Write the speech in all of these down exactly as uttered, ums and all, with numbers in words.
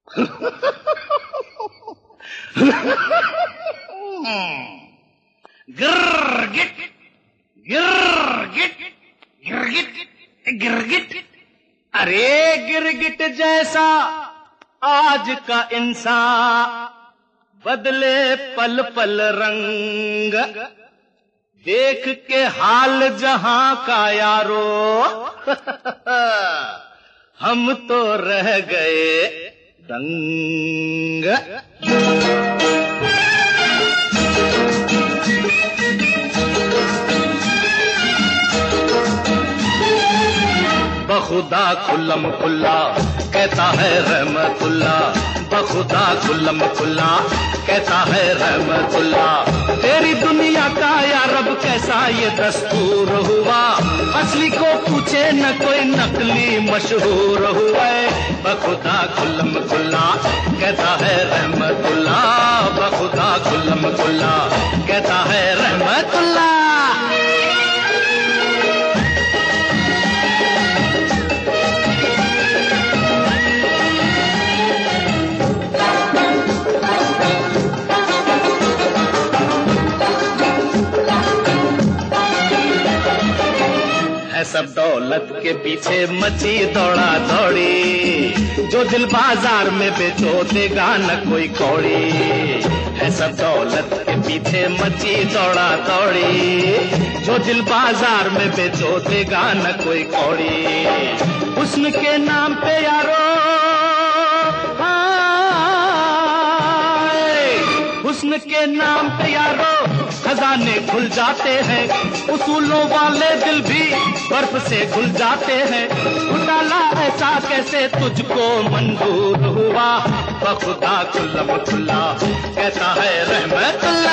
गिरगिट गिरगिट गिरगिट गिरगिट। अरे गिरगिट जैसा आज का इंसान, बदले पल पल रंग, देख के हाल जहां का यारो हम तो रह गए दंग। बखुदा खुल्लम खुल्ला कहता है रहमतुल्ला, बखुदा खुल्लम खुल्ला कहता है रहमतुल्ला। तेरी दुनिया का या रब कैसा ये दस्तूर हुआ, असली को पूछे न कोई नकली मशहूर हुआ। बखुदा खुल्लम खुल्ला कहता है रहमतुल्ला, बखुदा खुल्लम खुल्ला कहता है रहमतुल्ला। सब दौलत के पीछे मची दौड़ा दौड़ी, जो दिल बाजार में बेचो देगा न कोई कौड़ी। है सब दौलत के पीछे मची दौड़ा दौड़ी, जो दिल बाजार में बेचो देगा न कोई कौड़ी। हुस्न के नाम पे यारो, हुस्न के नाम पे यारो खजाने खुल जाते हैं, उसूलों वाले दिल भी बर्फ से घुल जाते हैं। घुटाला ऐसा कैसे तुझको मंजूर हुआ, बखुदा खुल्लम खुल्ला कहता है रहमतुल्लाह।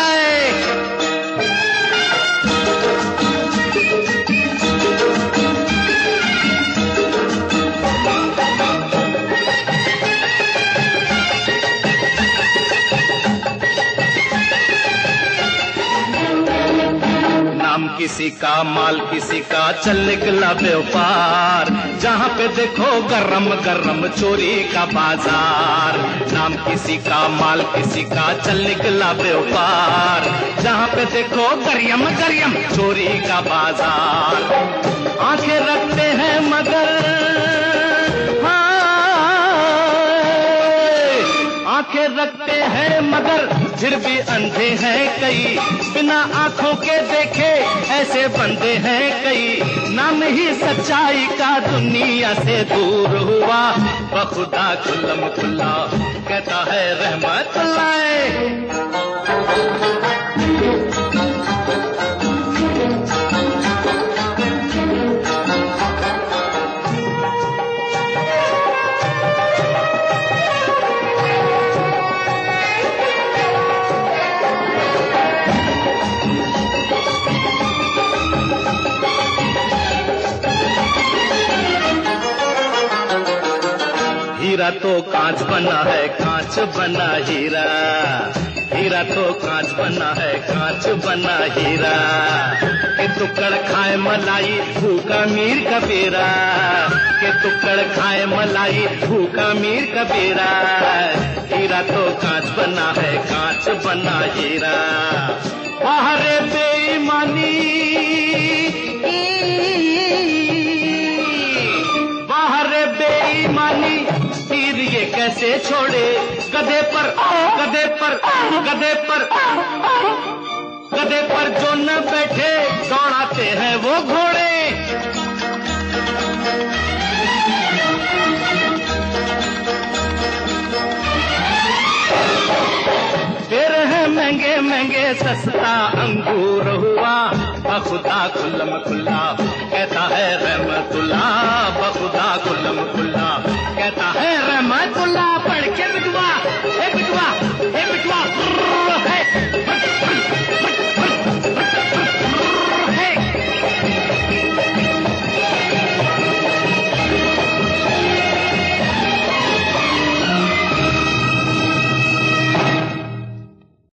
किसी का माल किसी का चल निकला व्यापार, जहाँ पे देखो गरम गरम चोरी का बाजार। नाम किसी का माल किसी का चल निकला व्यापार, जहाँ पे देखो गरियम गरियम चोरी का बाजार। आंखें रखते हैं मगर आंखें रखते हैं मगर फिर भी अंधे हैं कई, बिना आंखों के देखे ऐसे बंदे हैं कई। नाम ही सच्चाई का दुनिया से दूर हुआ, बखुदा खुल्लम खुल्ला कहता है रहमतुल्लाह। हीरा तो कांच बना है कांच बना हीरा, हीरा तो कांच बना है कांच बना हीरा। के टुकड़ खाए मलाई भूखा मीर कबीरा, के टुकड़ खाए मलाई भूखा मीर कबीरा। हीरा तो कांच बना है कांच बना हीरा। बाहर बेईमानी बाहर बेईमानी तीर ये कैसे छोड़े, गधे पर गधे पर गधे पर गधे पर जो न बैठे दौड़ाते हैं वो घोड़े। तेरे हैं महंगे महंगे सस्ता अंगूर हुआ, बखुदा खुल्लम खुल्ला कहता है रहमतुल्लाह, बखुदा खुल्लम खुल्ला